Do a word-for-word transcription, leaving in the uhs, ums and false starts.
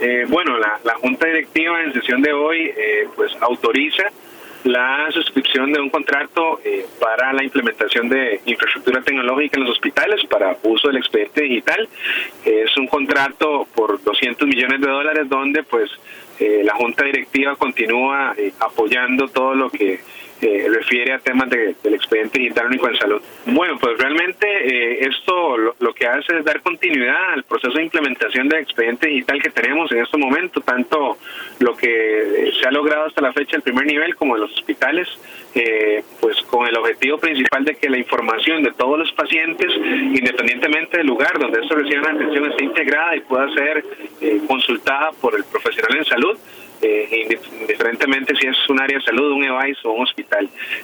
Eh, bueno, la, la Junta Directiva en sesión de hoy eh, pues autoriza la suscripción de un contrato eh, para la implementación de infraestructura tecnológica en los hospitales para uso del expediente digital. Eh, es un contrato por doscientos millones de dólares donde pues eh, la Junta Directiva continúa eh, apoyando todo lo que eh, refiere a temas de, del expediente digital único en salud. Bueno, pues realmente eh, esto lo, lo que hace es dar continuidad al proceso de implementación del expediente digital que tenemos en este momento, tanto lo que se ha logrado hasta la fecha el primer nivel como en los hospitales, eh, pues con el objetivo principal de que la información de todos los pacientes, independientemente del lugar donde estos reciban atención, esté integrada y pueda ser eh, consultada por el profesional en salud, eh, indiferentemente si es un área de salud, un E V A I S o un hospital.